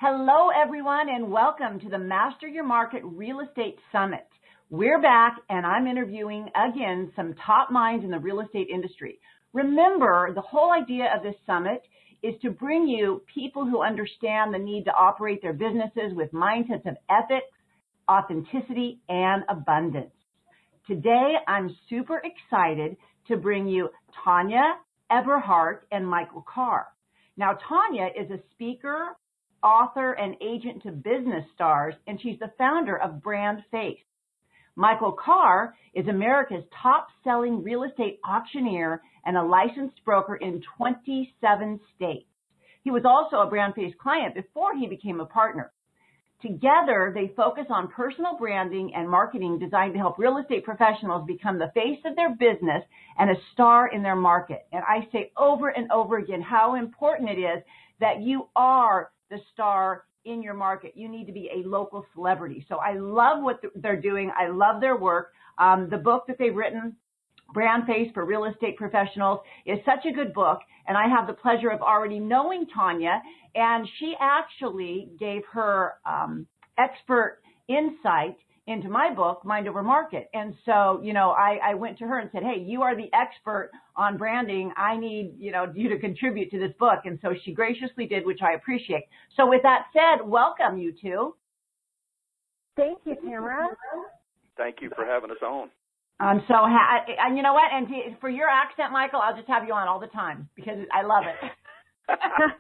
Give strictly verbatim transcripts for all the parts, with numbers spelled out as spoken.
Hello, everyone, and welcome to the Master Your Market Real Estate Summit. We're back, and I'm interviewing, again, some top minds in the real estate industry. Remember, the whole idea of this summit is to bring you people who understand the need to operate their businesses with mindsets of ethics, authenticity, and abundance. Today, I'm super excited to bring you Tanya Eberhardt and Michael Carr. Now, Tanya is a speaker, author, and agent to business stars, and she's the founder of Brand Face. Michael Carr is America's top-selling real estate auctioneer and a licensed broker in twenty-seven states. He was also a Brand Face client before he became a partner. Together, they focus on personal branding and marketing designed to help real estate professionals become the face of their business and a star in their market. And I say over and over again how important it is that you are the star in your market. You need to be a local celebrity. So I love what they're doing. I love their work. Um, the book that they've written, Brand Face for Real Estate Professionals, is such a good book. And I have the pleasure of already knowing Tanya. And she actually gave her um, expert insight into my book, Mind Over Market. And so, you know, I, I went to her and said, hey, you are the expert on branding. I need, you know, you to contribute to this book. And so she graciously did, which I appreciate. So with that said, welcome, you two. Thank you, Tamara. Thank you for having us on. I'm so happy. And you know what? And to, for your accent, Michael, I'll just have you on all the time because I love it.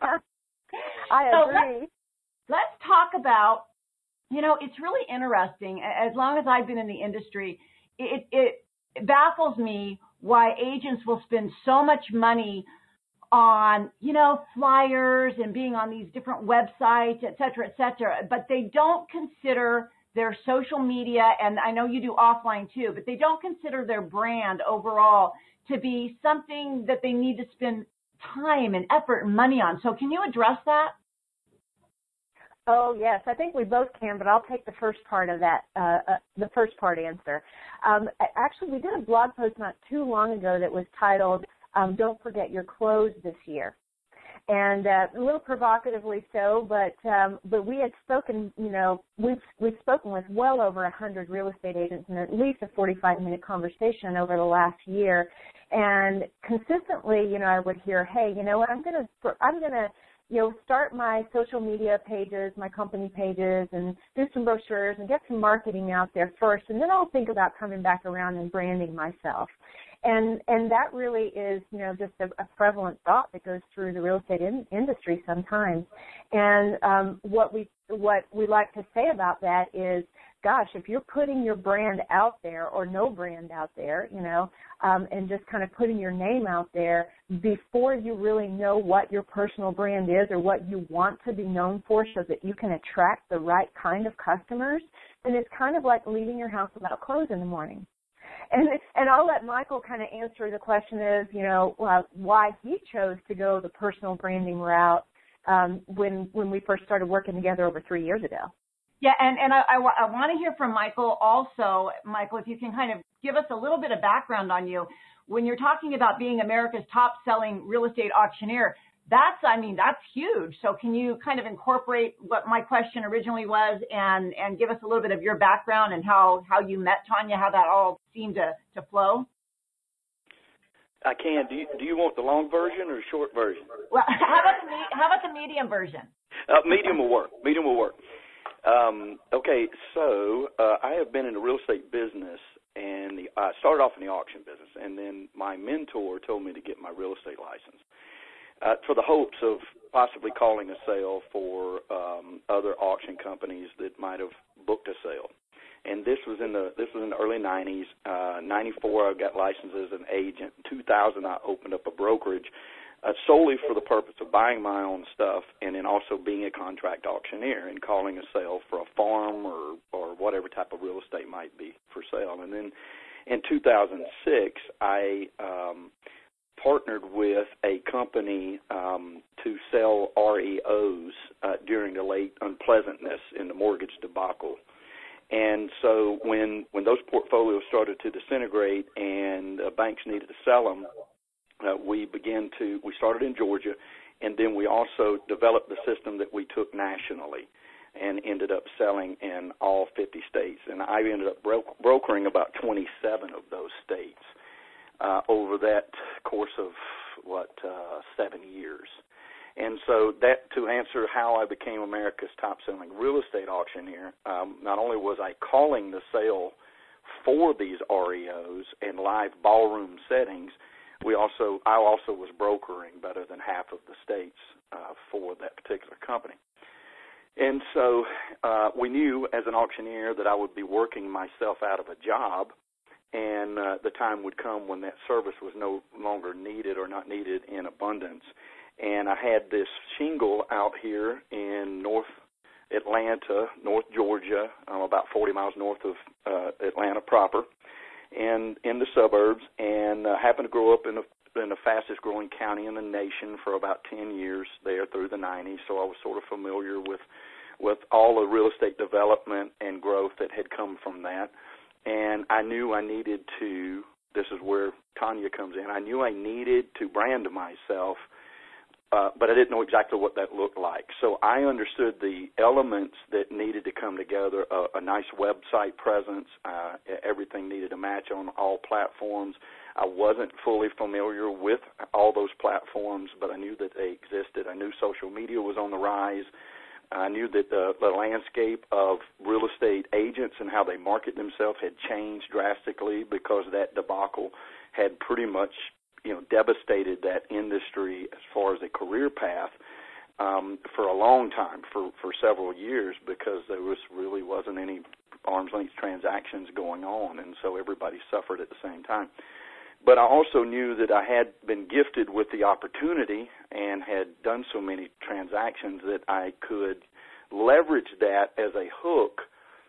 I so agree. Let's, let's talk about, you know, it's really interesting. As long as I've been in the industry, it, it baffles me why agents will spend so much money on, you know, flyers and being on these different websites, et cetera, et cetera, but they don't consider their social media, and I know you do offline too, but they don't consider their brand overall to be something that they need to spend time and effort and money on. So can you address that? Oh, yes, I think we both can, but I'll take the first part of that, uh, uh, the first part answer. Um, actually, we did a blog post not too long ago that was titled, um, Don't Forget Your Clothes This Year. And uh, a little provocatively so, but um, but we had spoken, you know, we've, we've spoken with well over one hundred real estate agents in at least a forty-five minute conversation over the last year. And consistently, you know, I would hear, hey, you know what, I'm going to, I'm going to, you know, start my social media pages, my company pages, and do some brochures and get some marketing out there first, and then I'll think about coming back around and branding myself. And and that really is, you know, just a, a prevalent thought that goes through the real estate in, industry sometimes. And um, what we what we like to say about that is, gosh, if you're putting your brand out there or no brand out there, you know, um, and just kind of putting your name out there before you really know what your personal brand is or what you want to be known for so that you can attract the right kind of customers, then it's kind of like leaving your house without clothes in the morning. And and I'll let Michael kind of answer the question of, you know, uh, why he chose to go the personal branding route um, when when we first started working together over three years ago. Yeah, and, and I, I, I want to hear from Michael also. Michael, if you can kind of give us a little bit of background on you. When you're talking about being America's top-selling real estate auctioneer, that's, I mean, that's huge. So can you kind of incorporate what my question originally was and, and give us a little bit of your background and how, how you met Tanya, how that all seemed to, to flow? I can. Do you, do you want the long version or the short version? Well, how about the, how about the medium version? Uh, medium will work. Medium will work. Um, okay, so uh, I have been in the real estate business, and the, I started off in the auction business, and then my mentor told me to get my real estate license uh, for the hopes of possibly calling a sale for um, other auction companies that might have booked a sale. And this was in the this was in the early nineties. Uh, ninety-four, I got licensed as an agent. In two thousand, I opened up a brokerage uh, solely for the purpose of buying my own stuff and then also being a contract auctioneer and calling a sale for a farm or, or whatever type of real estate might be for sale. And then in two thousand six, I um, partnered with a company um, to sell R E Os uh, during the late unpleasantness in the mortgage debacle. And so when when those portfolios started to disintegrate and uh, banks needed to sell them, uh, we began to, we started in Georgia, and then we also developed the system that we took nationally and ended up selling in all fifty states. And I ended up bro- brokering about twenty-seven of those states uh, over that course of, what, uh, seven years. And so that, to answer how I became America's top-selling real estate auctioneer, um, not only was I calling the sale for these R E Os and live ballroom settings, we also I also was brokering better than half of the states uh, for that particular company. And so uh, we knew as an auctioneer that I would be working myself out of a job, and uh, the time would come when that service was no longer needed or not needed in abundance. And I had this shingle out here in North Atlanta, North Georgia, um, about forty miles north of uh, Atlanta proper, and in the suburbs, and uh, happened to grow up in the in the fastest growing county in the nation for about ten years there through the nineties, so I was sort of familiar with with all the real estate development and growth that had come from that. And I knew I needed to, this is where Tanya comes in, I knew I needed to brand myself, uh, but I didn't know exactly what that looked like. So I understood the elements that needed to come together, a, a nice website presence, uh, everything needed to match on all platforms. I wasn't fully familiar with all those platforms, but I knew that they existed. I knew social media was on the rise. I knew that the, the landscape of real estate agents and how they market themselves had changed drastically because that debacle had pretty much, you know, devastated that industry as far as a career path um, for a long time, for, for several years, because there was really wasn't any arm's length transactions going on, and so everybody suffered at the same time. But I also knew that I had been gifted with the opportunity and had done so many transactions that I could leverage that as a hook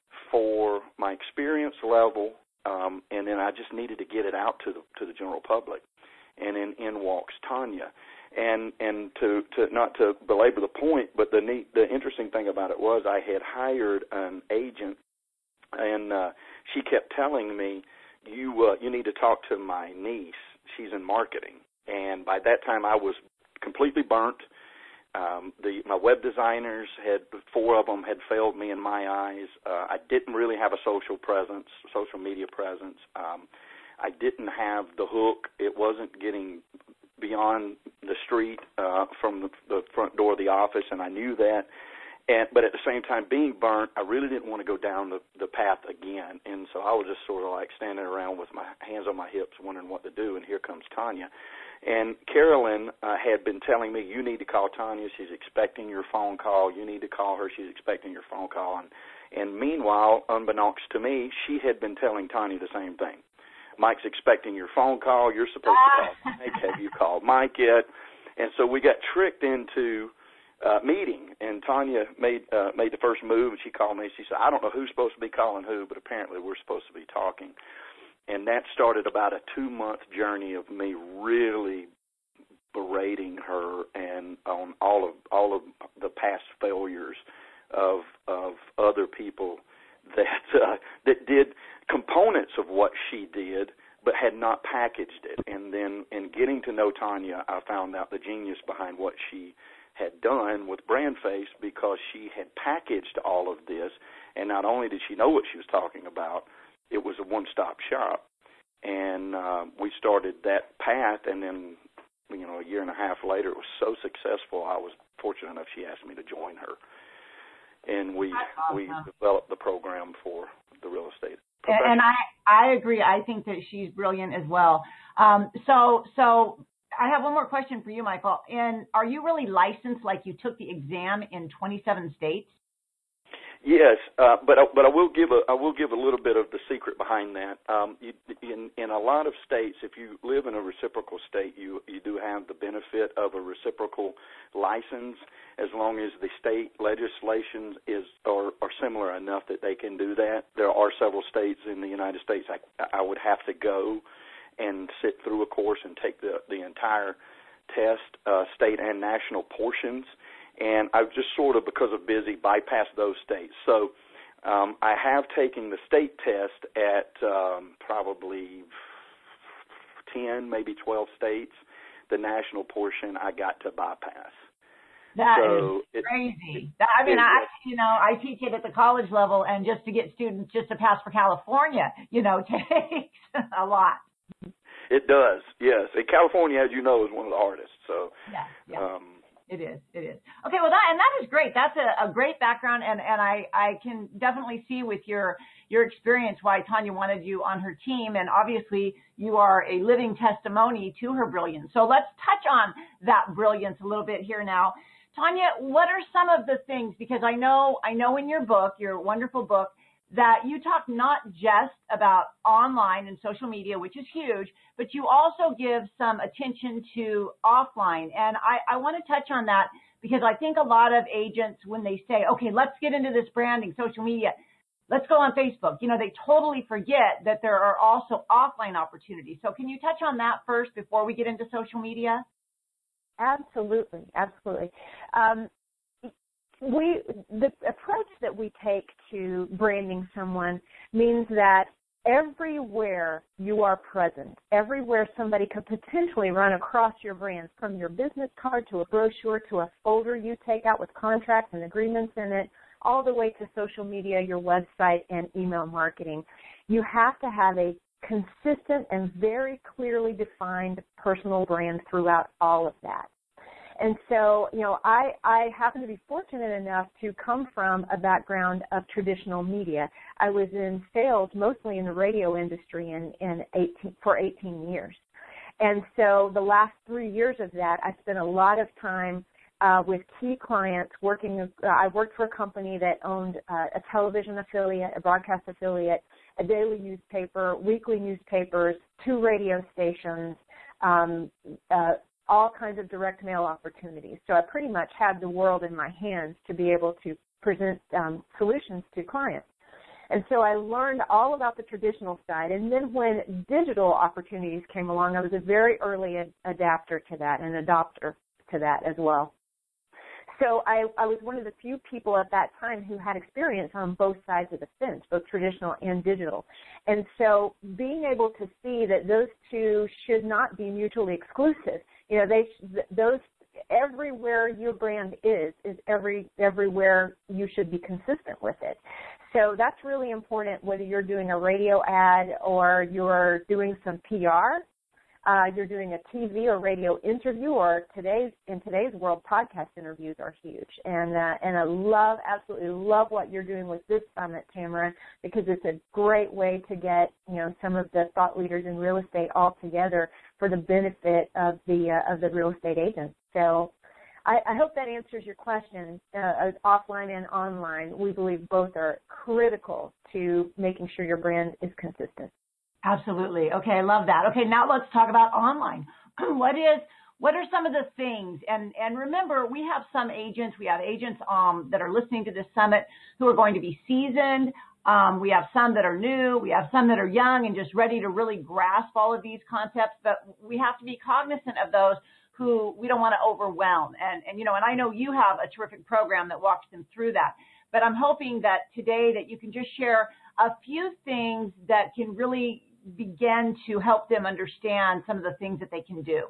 for my experience level, um, and then I just needed to get it out to the to the general public. And in, in walks Tanya. And and to, to not to belabor the point, but the neat, the interesting thing about it was I had hired an agent, and uh, she kept telling me, you uh, you need to talk to my niece. She's in marketing. And by that time, I was completely burnt. Um, the my web designers had four of them had failed me in my eyes. Uh, I didn't really have a social presence, social media presence. Um, I didn't have the hook. It wasn't getting beyond the street uh, from the, the front door of the office, and I knew that. And, but at the same time, being burnt, I really didn't want to go down the, the path again. And so I was just sort of like standing around with my hands on my hips wondering what to do, and here comes Tanya. And Carolyn uh, had been telling me, you need to call Tanya. She's expecting your phone call. You need to call her. She's expecting your phone call. And, and meanwhile, unbeknownst to me, she had been telling Tanya the same thing. Mike's expecting your phone call. You're supposed to call Mike. Have you called Mike yet? And so we got tricked into Uh, meeting, and Tanya made uh, made the first move, and she called me. She said, I don't know who's supposed to be calling who, but apparently we're supposed to be talking. And that started about a two-month journey of me really berating her and on all of all of the past failures of of other people that uh, that did components of what she did, but had not packaged it. And then in getting to know Tanya, I found out the genius behind what she had done with BrandFace, because she had packaged all of this, and not only did she know what she was talking about, it was a one-stop shop. And uh, we started that path, and then, you know, a year and a half later, it was so successful, I was fortunate enough she asked me to join her. And we awesome. we developed the program for the real estate. And I, I agree. I think that she's brilliant as well. Um, so, so I have one more question for you, Michael. And are you really licensed, like you took the exam in twenty-seven states? Yes, uh, but I, but I will give a I will give a little bit of the secret behind that. Um, you, in in a lot of states, if you live in a reciprocal state, you you do have the benefit of a reciprocal license, as long as the state legislation is are, are similar enough that they can do that. There are several states in the United States I, I would have to go and sit through a course and take the the entire test, uh, state and national portions. And I've just sort of, because of busy, bypassed those states. So um, I have taken the state test at um, probably ten, maybe twelve states. The national portion I got to bypass. That so is it, crazy. It, that, I mean, it, I, you know, I teach it at the college level, and just to get students just to pass for California, you know, takes a lot. It does, yes. And California, as you know, is one of the hardest. So, yeah, yeah. Um, It is. It is. Okay. Well, that, and that is great. That's a, a great background. And, and I, I can definitely see with your, your experience why Tanya wanted you on her team. And obviously you are a living testimony to her brilliance. So let's touch on that brilliance a little bit here now. Tanya, what are some of the things, because I know, I know in your book, your wonderful book, that you talk not just about online and social media, which is huge, but you also give some attention to offline. And I, I want to touch on that because I think a lot of agents, when they say, okay, let's get into this branding, social media, let's go on Facebook, you know, they totally forget that there are also offline opportunities. So can you touch on that first before we get into social media? Absolutely, absolutely. Um, We, the approach that we take to branding someone means that everywhere you are present, everywhere somebody could potentially run across your brand, from your business card to a brochure to a folder you take out with contracts and agreements in it, all the way to social media, your website, and email marketing, you have to have a consistent and very clearly defined personal brand throughout all of that. And so, you know, I, I happen to be fortunate enough to come from a background of traditional media. I was in sales, mostly in the radio industry, in, in eighteen, for eighteen years. And so the last three years of that, I spent a lot of time uh, with key clients working. Uh, I worked for a company that owned uh, a television affiliate, a broadcast affiliate, a daily newspaper, weekly newspapers, two radio stations, um, uh, all kinds of direct mail opportunities. So I pretty much had the world in my hands to be able to present um, solutions to clients. And so I learned all about the traditional side. And then when digital opportunities came along, I was a very early ad- adapter to that and adopter to that as well. So I, I was one of the few people at that time who had experience on both sides of the fence, both traditional and digital. And so being able to see that those two should not be mutually exclusive, you know, they those everywhere your brand is is every everywhere you should be consistent with it. So that's really important, whether you're doing a radio ad or you're doing some P R. Uh, you're doing a T V or radio interview, or today's in today's world, podcast interviews are huge. And uh, and I love, absolutely love what you're doing with this summit, Tamara, because it's a great way to get, you know, some of the thought leaders in real estate all together for the benefit of the uh, of the real estate agents. So I, I hope that answers your question. Uh, offline and online, we believe both are critical to making sure your brand is consistent. Absolutely. Okay, I love that. Okay, now let's talk about online. What is, what are some of the things? And, and remember, we have some agents, we have agents um, that are listening to this summit who are going to be seasoned. Um, we have some that are new. We have some that are young and just ready to really grasp all of these concepts. But we have to be cognizant of those who we don't want to overwhelm. And, and, you know, and I know you have a terrific program that walks them through that. But I'm hoping that today that you can just share a few things that can really begin to help them understand some of the things that they can do.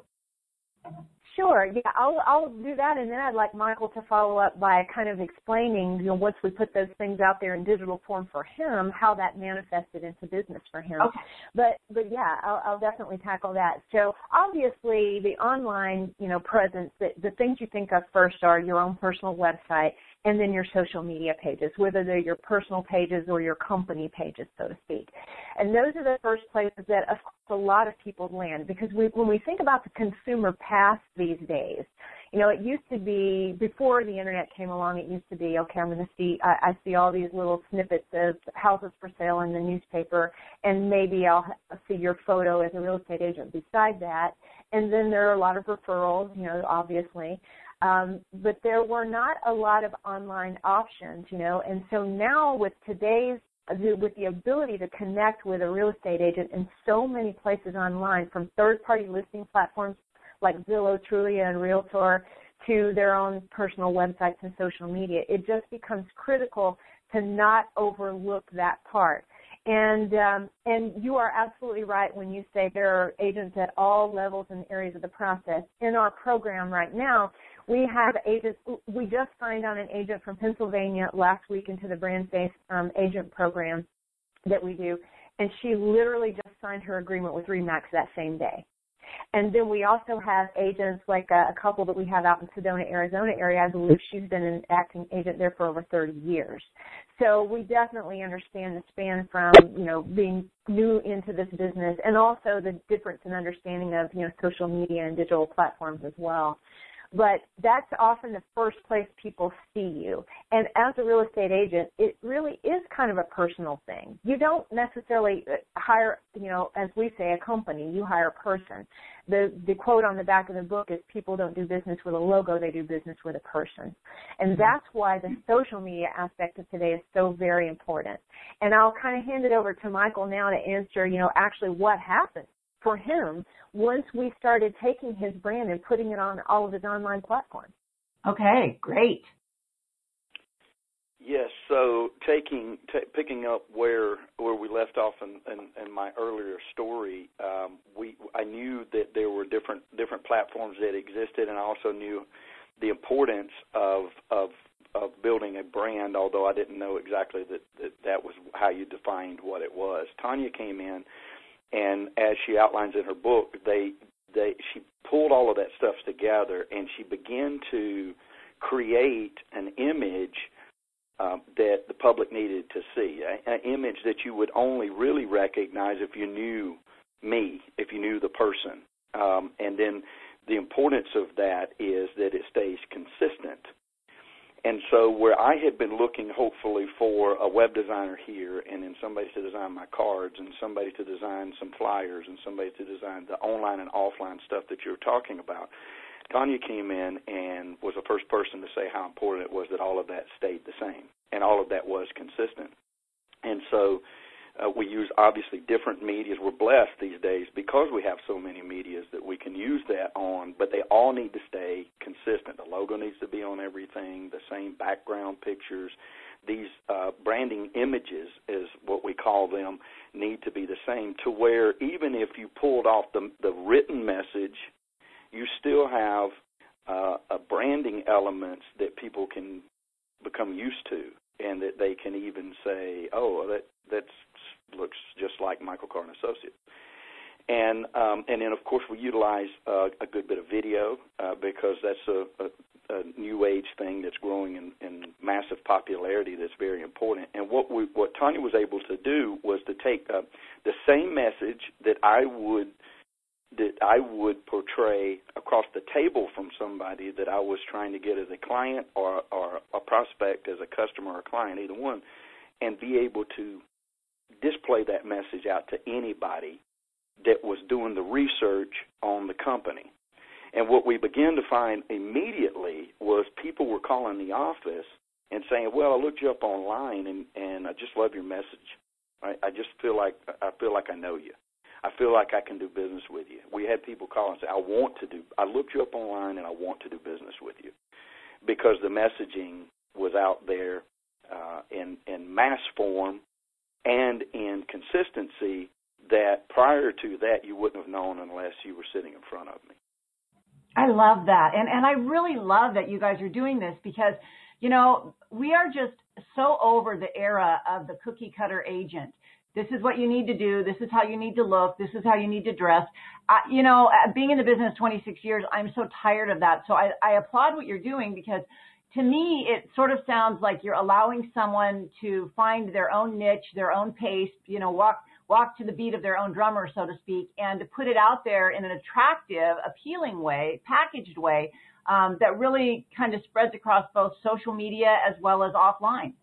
Sure. Yeah, I'll I'll do that, and then I'd like Michael to follow up by kind of explaining, you know, once we put those things out there in digital form for him, how that manifested into business for him. Okay. But but yeah, I'll, I'll definitely tackle that. So obviously, the online, you know, presence, the, the things you think of first are your own personal website, and then your social media pages, whether they're your personal pages or your company pages, so to speak. And those are the first places that, of course, a lot of people land, because we, when we think about the consumer path these days, you know, it used to be, before the Internet came along, it used to be, okay, I'm going to see, I, I see all these little snippets of houses for sale in the newspaper, and maybe I'll see your photo as a real estate agent beside that. And then there are a lot of referrals, you know, obviously. Um, but there were not a lot of online options, you know, and so now with today's, with the ability to connect with a real estate agent in so many places online, from third-party listing platforms like Zillow, Trulia, and Realtor, to their own personal websites and social media, it just becomes critical to not overlook that part. And um, and you are absolutely right when you say there are agents at all levels and areas of the process. In our program right now, We have agents. We just signed on an agent from Pennsylvania last week into the brand-based um, agent program that we do, and she literally just signed her agreement with RE/MAX that same day. And then we also have agents like a, a couple that we have out in Sedona, Arizona area. I believe she's been an acting agent there for over thirty years. So we definitely understand the span from, you know, being new into this business and also the difference in understanding of, you know, social media and digital platforms as well. But that's often the first place people see you. And as a real estate agent, it really is kind of a personal thing. You don't necessarily hire, you know, as we say, a company. You hire a person. The the quote on the back of the book is people don't do business with a logo, they do business with a person. And that's why the social media aspect of today is so very important. And I'll kind of hand it over to Michael now to answer, you know, actually what happened for him once we started taking his brand and putting it on all of his online platforms. Okay, great. Yes, so taking t- picking up where where we left off in, in, in my earlier story, um, we I knew that there were different different platforms that existed, and I also knew the importance of of of building a brand, although I didn't know exactly that that, that was how you defined what it was. Tanya came in, and as she outlines in her book, they they she pulled all of that stuff together, and she began to create an image uh, that the public needed to see, an image that you would only really recognize if you knew me, if you knew the person. Um, and then the importance of that is that it stays consistent. And so where I had been looking hopefully for a web designer here and then somebody to design my cards and somebody to design some flyers and somebody to design the online and offline stuff that you're talking about, Tanya came in and was the first person to say how important it was that all of that stayed the same and all of that was consistent. And so uh, we use obviously different medias. We're blessed these days because we have so many medias that we can use that on, but they all need to stay consistent. The logo needs to be on everything, the same background pictures. These uh, branding images, is what we call them, need to be the same to where even if you pulled off the, the written message, you still have uh, a branding elements that people can become used to and that they can even say, oh, that that looks just like Michael Carr and Associates. And um, and then, of course, we utilize uh, a good bit of video uh, because that's a, a, a new age thing that's growing in, in massive popularity that's very important. And what we, what Tanya was able to do was to take uh, the same message that I would that I would portray across the table from somebody that I was trying to get as a client or, or a prospect as a customer or a client, either one, and be able to display that message out to anybody that was doing the research on the company. And what we began to find immediately was people were calling the office and saying, well, I looked you up online and, and I just love your message. I, I just feel like I feel like I know you. I feel like I can do business with you. We had people call and say, I want to do, I looked you up online and I want to do business with you because the messaging was out there uh, in, in mass form and in consistency that prior to that you wouldn't have known unless you were sitting in front of me. I love that. And, and I really love that you guys are doing this because, you know, we are just so over the era of the cookie cutter agent. This is what you need to do. This is how you need to look. This is how you need to dress. I, you know, being in the business twenty-six years, I'm so tired of that. So I, I applaud what you're doing because to me, it sort of sounds like you're allowing someone to find their own niche, their own pace, you know, walk, walk to the beat of their own drummer, so to speak, and to put it out there in an attractive, appealing way, packaged way, um, that really kind of spreads across both social media as well as offline.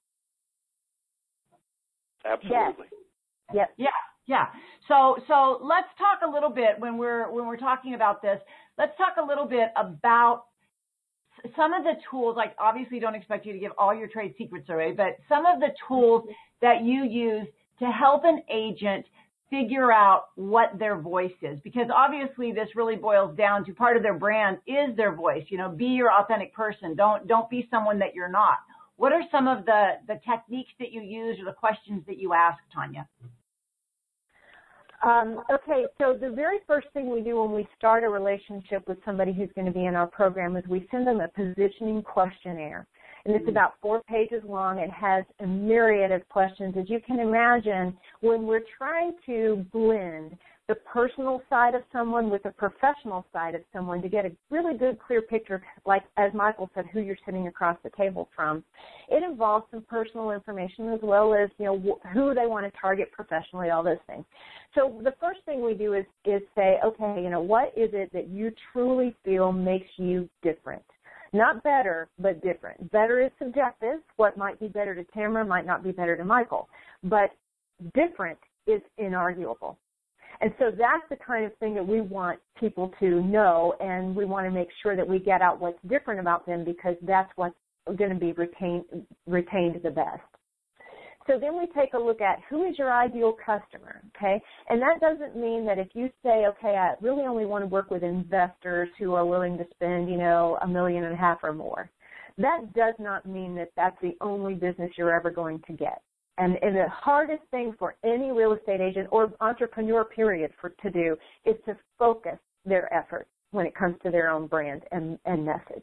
Absolutely. Yes. Yep. Yeah, yeah. So, so let's talk a little bit when we're when we're talking about this. Let's talk a little bit about some of the tools. Like, obviously, don't expect you to give all your trade secrets away, but some of the tools that you use to help an agent figure out what their voice is. Because obviously, this really boils down to part of their brand is their voice. You know, be your authentic person. Don't don't be someone that you're not. What are some of the the techniques that you use or the questions that you ask, Tanya? Um, okay, so the very first thing we do when we start a relationship with somebody who's going to be in our program is we send them a positioning questionnaire. And it's about four pages long. It has a myriad of questions. As you can imagine, when we're trying to blend the personal side of someone with the professional side of someone to get a really good, clear picture of, like, as Michael said, who you're sitting across the table from, it involves some personal information as well as, you know, who they want to target professionally, all those things. So the first thing we do is, is say, okay, you know, what is it that you truly feel makes you different? Not better, but different. Better is subjective. What might be better to Tamara might not be better to Michael. But different is inarguable. And so that's the kind of thing that we want people to know, and we want to make sure that we get out what's different about them because that's what's going to be retained, retained the best. So then we take a look at who is your ideal customer, okay? And that doesn't mean that if you say, okay, I really only want to work with investors who are willing to spend, you know, a million and a half or more. That does not mean that that's the only business you're ever going to get. And, and the hardest thing for any real estate agent or entrepreneur, period, for to do is to focus their efforts when it comes to their own brand and, and message.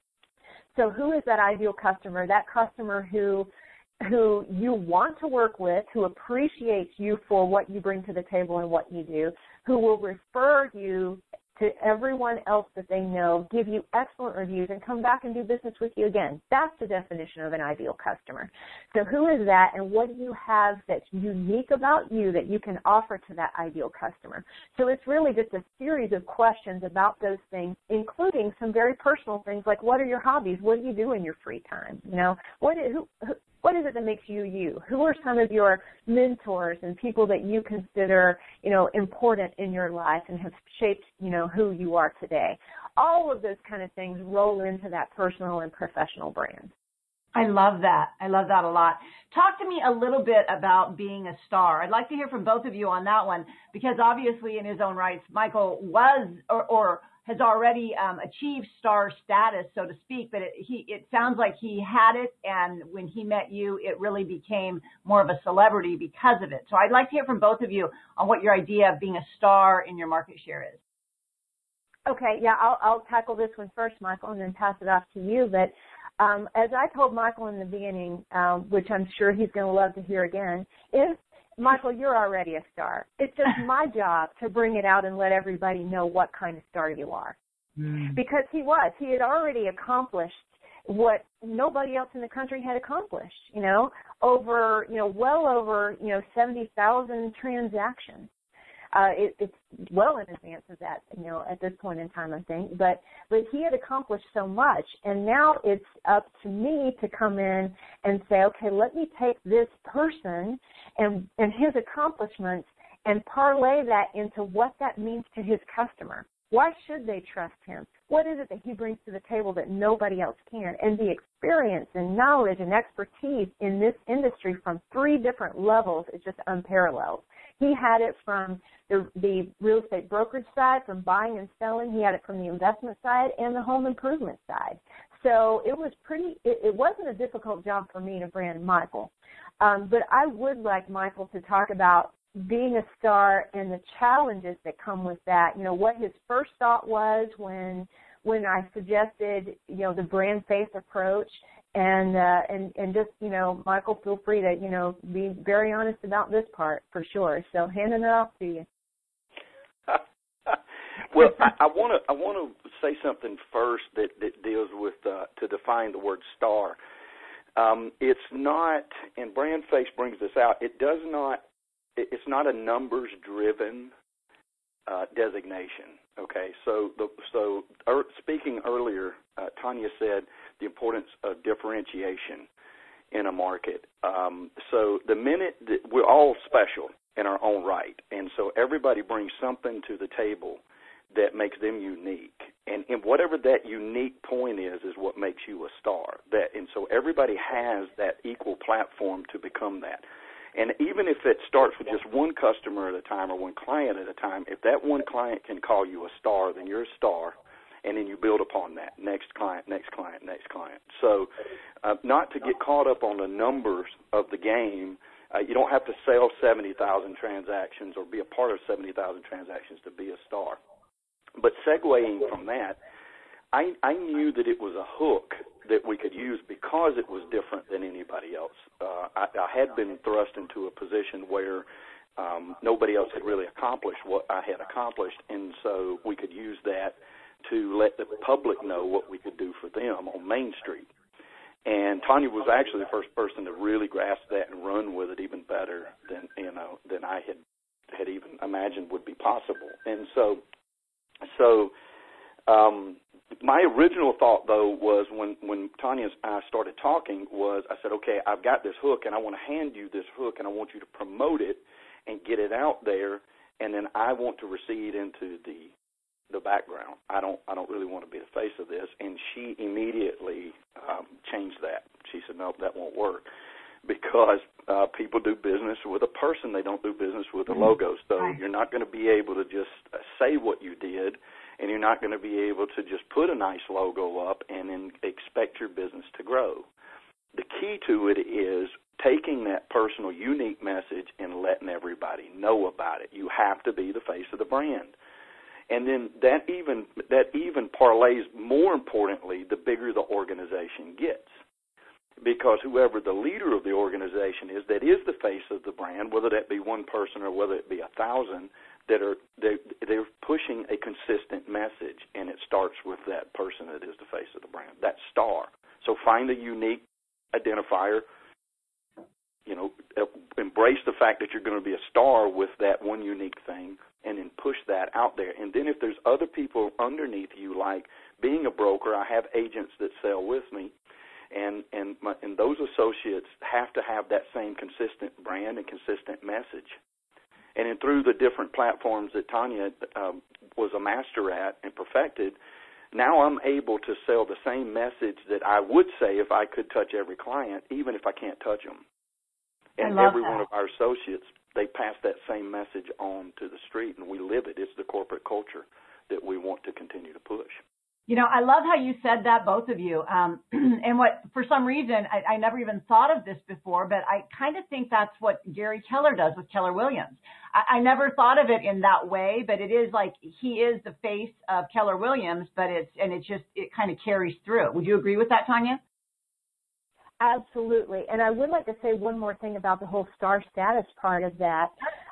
So who is that ideal customer? That customer who who you want to work with, who appreciates you for what you bring to the table and what you do, who will refer you to everyone else that they know, give you excellent reviews, and come back and do business with you again. That's the definition of an ideal customer. So who is that, and what do you have that's unique about you that you can offer to that ideal customer? So it's really just a series of questions about those things, including some very personal things like what are your hobbies? What do you do in your free time? You know, what is, who, who What is it that makes you you? Who are some of your mentors and people that you consider, you know, important in your life and have shaped, you know, who you are today? All of those kind of things roll into that personal and professional brand. I love that. I love that a lot. Talk to me a little bit about being a star. I'd like to hear from both of you on that one because obviously in his own rights, Michael was or, or has already um, achieved star status, so to speak, but it, he, it sounds like he had it, and when he met you, it really became more of a celebrity because of it. So I'd like to hear from both of you on what your idea of being a star in your market share is. Okay, yeah, I'll, I'll tackle this one first, Michael, and then pass it off to you. But um, as I told Michael in the beginning, um, which I'm sure he's going to love to hear again, is Michael, you're already a star. It's just my job to bring it out and let everybody know what kind of star you are. Mm. Because he was. He had already accomplished what nobody else in the country had accomplished, you know, over, you know, well over, you know, seventy thousand transactions. Uh, it, it's well in advance of that, you know, at this point in time, I think. But but he had accomplished so much, and now it's up to me to come in and say, okay, let me take this person and and his accomplishments and parlay that into what that means to his customer. Why should they trust him? What is it that he brings to the table that nobody else can? And the experience and knowledge and expertise in this industry from three different levels is just unparalleled. He had it from the, the real estate brokerage side, from buying and selling. He had it from the investment side and the home improvement side. So it was pretty, it, it wasn't a difficult job for me to brand Michael. Um, but I would like Michael to talk about being a star and the challenges that come with that. You know, what his first thought was when when I suggested, you know, the brand faith approach. And, uh, and, and just, you know, Michael, feel free to, you know, be very honest about this part for sure. So handing it off to you. Well, I want to, I want to say something first that, that deals with, uh, to define the word star. Um, it's not, and brand face brings this out, it does not, it's not a numbers driven, uh, designation. Okay. So, the, so er, speaking earlier, uh, Tanya said, the importance of differentiation in a market. Um, so the minute that we're all special in our own right, and so everybody brings something to the table that makes them unique, and, and whatever that unique point is is what makes you a star. That, and so everybody has that equal platform to become that. And even if it starts with just one customer at a time or one client at a time, if that one client can call you a star, then you're a star. And then you build upon that, next client, next client, next client. So uh, not to get caught up on the numbers of the game, Uh, you don't have to sell seventy thousand transactions or be a part of seventy thousand transactions to be a star. But segueing from that, I, I knew that it was a hook that we could use because it was different than anybody else. Uh, I, I had been thrust into a position where um, nobody else had really accomplished what I had accomplished, and so we could use that to let the public know what we could do for them on Main Street. And Tanya was actually the first person to really grasp that and run with it even better than you know than I had had even imagined would be possible. And so, so um, my original thought though was when when Tanya and I started talking was I said, okay, I've got this hook and I want to hand you this hook and I want you to promote it and get it out there, and then I want to recede into the the background. I don't I don't really want to be the face of this. And she immediately um, changed that. She said, no, that won't work because uh, people do business with a person. They don't do business with a logo. So right. You're not going to be able to just say what you did, and you're not going to be able to just put a nice logo up and then expect your business to grow. The key to it is taking that personal, unique message and letting everybody know about it. You have to be the face of the brand. And then that even that even parlays, more importantly, the bigger the organization gets. Because whoever the leader of the organization is that is the face of the brand, whether that be one person or whether it be a thousand, that are they, they're pushing a consistent message, and it starts with that person that is the face of the brand, that star. So find a unique identifier, you know, embrace the fact that you're going to be a star with that one unique thing, and then push that out there. And then if there's other people underneath you, like being a broker, I have agents that sell with me, and and, my, and those associates have to have that same consistent brand and consistent message. And then through the different platforms that Tanya um, was a master at and perfected, now I'm able to sell the same message that I would say if I could touch every client, even if I can't touch them. And every that. one of our associates, they pass that same message on to the street, and we live it. It's the corporate culture that we want to continue to push. You know, I love how you said that, both of you. Um, and what, for some reason, I, I never even thought of this before, but I kind of think that's what Gary Keller does with Keller Williams. I, I never thought of it in that way, but it is like he is the face of Keller Williams, but it's, and it just, it kind of carries through. Would you agree with that, Tanya? Absolutely. And I would like to say one more thing about the whole star status part of that.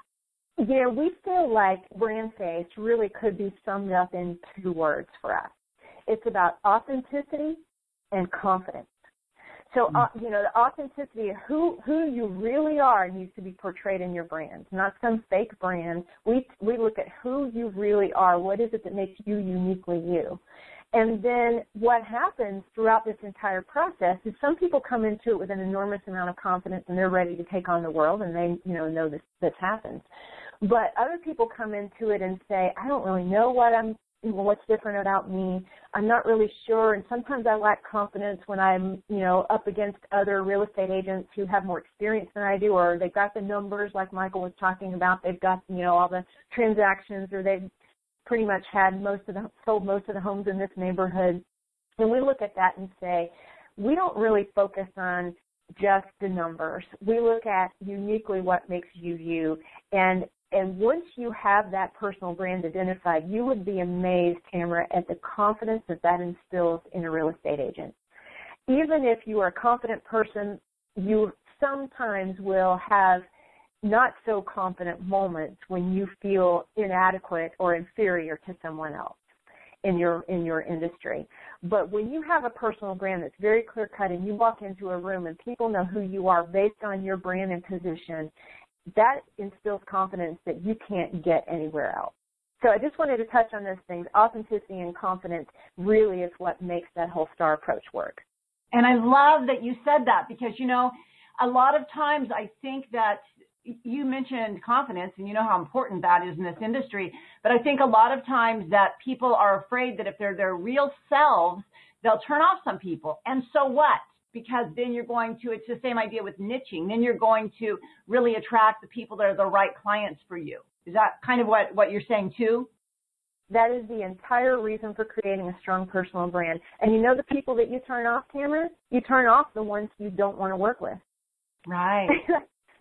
Yeah, we feel like brand face really could be summed up in two words for us. It's about authenticity and confidence. So, uh, you know, the authenticity of who, who you really are needs to be portrayed in your brand, not some fake brand. We, we look at who you really are. What is it that makes you uniquely you? And then what happens throughout this entire process is some people come into it with an enormous amount of confidence and they're ready to take on the world, and they, you know, know this, this happens. But other people come into it and say, I don't really know what I'm, what's different about me. I'm not really sure. And sometimes I lack confidence when I'm, you know, up against other real estate agents who have more experience than I do, or they've got the numbers like Michael was talking about. They've got, you know, all the transactions, or they've pretty much had most of the, sold most of the homes in this neighborhood. And we look at that and say, we don't really focus on just the numbers. We look at uniquely what makes you you. And and once you have that personal brand identified, you would be amazed, Tamara, at the confidence that that instills in a real estate agent. Even if you are a confident person, you sometimes will have not so confident moments when you feel inadequate or inferior to someone else in your in your industry. But when you have a personal brand that's very clear cut and you walk into a room and people know who you are based on your brand and position, that instills confidence that you can't get anywhere else. So I just wanted to touch on those things. Authenticity and confidence really is what makes that whole STAR approach work. And I love that you said that, because, you know, a lot of times I think that you mentioned confidence, and you know how important that is in this industry. But I think a lot of times that people are afraid that if they're their real selves, they'll turn off some people. And so what? Because then you're going to, it's the same idea with niching, then you're going to really attract the people that are the right clients for you. Is that kind of what, what you're saying too? That is the entire reason for creating a strong personal brand. And you know the people that you turn off, Tamara? You turn off the ones you don't want to work with. Right.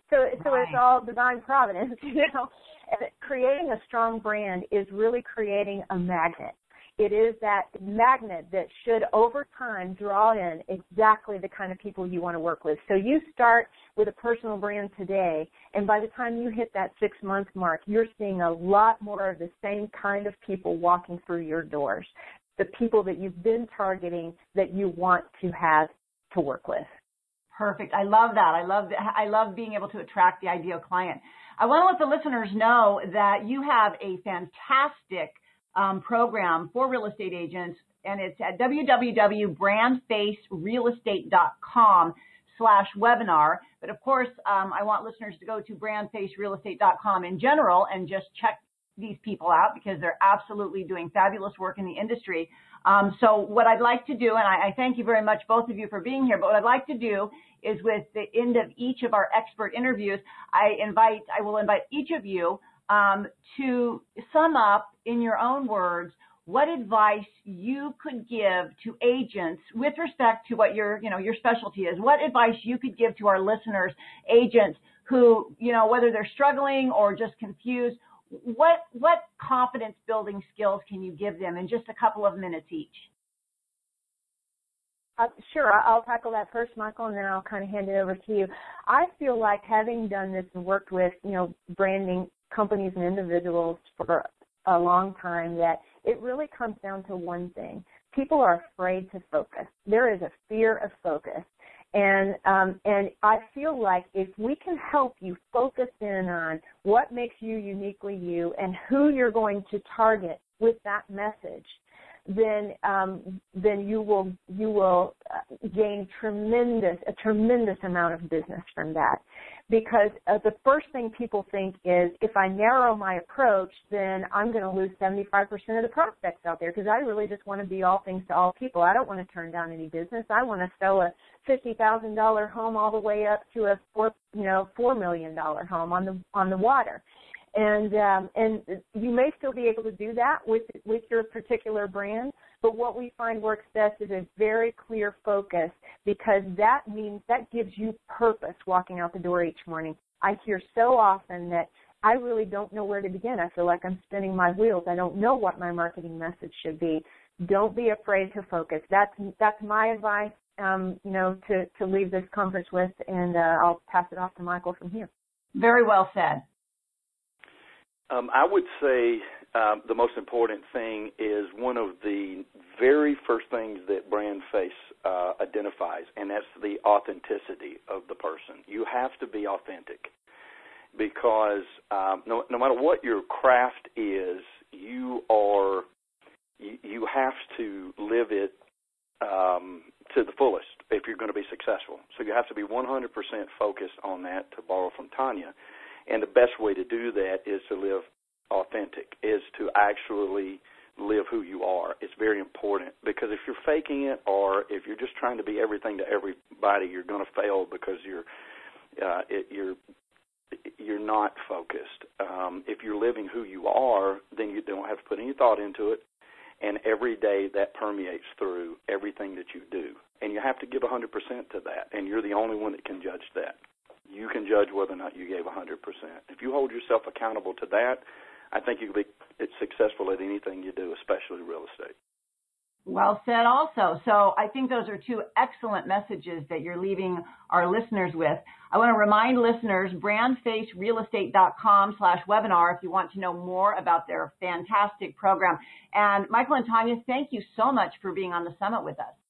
So, so right. it's all divine providence, you know. And creating a strong brand is really creating a magnet. It is that magnet that should, over time, draw in exactly the kind of people you want to work with. So you start with a personal brand today, and by the time you hit that six-month mark, you're seeing a lot more of the same kind of people walking through your doors, the people that you've been targeting that you want to have to work with. Perfect. I love that. I love I love being able to attract the ideal client. I want to let the listeners know that you have a fantastic um, program for real estate agents, and it's at www.brandfacerealestate.com slash webinar. But of course, um, I want listeners to go to brandfacerealestate dot com in general and just check these people out because they're absolutely doing fabulous work in the industry. Um, so what I'd like to do, and I, I thank you very much, both of you, for being here, but what I'd like to do is with the end of each of our expert interviews, I invite, I will invite each of you um, to sum up in your own words what advice you could give to agents with respect to what your, you know, your specialty is. What advice you could give to our listeners, agents who, you know, whether they're struggling or just confused. What what confidence building skills can you give them in just a couple of minutes each? Uh, sure, I'll tackle that first, Michael, and then I'll kind of hand it over to you. I feel like having done this and worked with, you know, branding companies and individuals for a long time, that it really comes down to one thing. People are afraid to focus. There is a fear of focus. And um, and I feel like if we can help you focus in on what makes you uniquely you and who you're going to target with that message, then um, then you will you will gain tremendous a tremendous amount of business from that. Because uh, the first thing people think is, if I narrow my approach, then I'm going to lose seventy-five percent of the prospects out there because I really just want to be all things to all people. I don't want to turn down any business. I want to sell a fifty thousand dollars home all the way up to a four, you know, four million dollars home on the on the water. And um, and you may still be able to do that with with your particular brand, but what we find works best is a very clear focus, because that means that gives you purpose walking out the door each morning. I hear so often that I really don't know where to begin. I feel like I'm spinning my wheels. I don't know what my marketing message should be. Don't be afraid to focus. That's that's my advice, um, you know, to, to leave this conference with, and uh, I'll pass it off to Michael from here. Very well said. Um, I would say um, the most important thing is one of the very first things that BrandFace uh, identifies, and that's the authenticity of the person. You have to be authentic, because um, no, no matter what your craft is, you are you, you have to live it um, to the fullest if you're going to be successful. So you have to be one hundred percent focused on that, to borrow from Tanya. And the best way to do that is to live authentic, is to actually live who you are. It's very important, because if you're faking it, or if you're just trying to be everything to everybody, you're going to fail, because you're uh, it, you're you're not focused. Um, if you're living who you are, then you don't have to put any thought into it, and every day that permeates through everything that you do. And you have to give one hundred percent to that, and you're the only one that can judge that. You can judge whether or not you gave one hundred percent. If you hold yourself accountable to that, I think you can be successful at anything you do, especially real estate. Well said also. So I think those are two excellent messages that you're leaving our listeners with. I want to remind listeners, brandfacerealestate.com slash webinar if you want to know more about their fantastic program. And Michael and Tanya, thank you so much for being on the summit with us.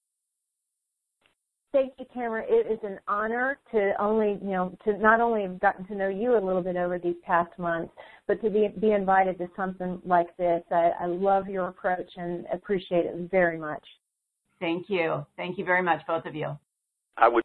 Thank you, Tamara. It is an honor to only, you know, to not only have gotten to know you a little bit over these past months, but to be, be invited to something like this. I, I love your approach and appreciate it very much. Thank you. Thank you very much, both of you. I would